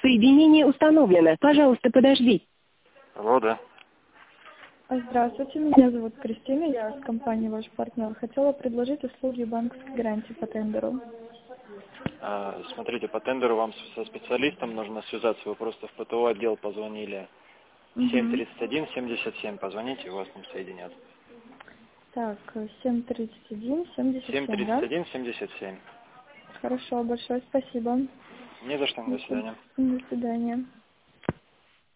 Соединение установлено. Пожалуйста, подождите. Алло, да. Здравствуйте, меня зовут Кристина, я с компании «Ваш партнер». Хотела предложить услуги банковской гарантии по тендеру. Смотрите, по тендеру вам со специалистом нужно связаться. Вы просто в ПТО отдел позвонили. 731-77. Позвоните, вас там соединят. Так, 731 77, да? 731-77. Хорошо, большое спасибо. Не за что, до свидания. До свидания.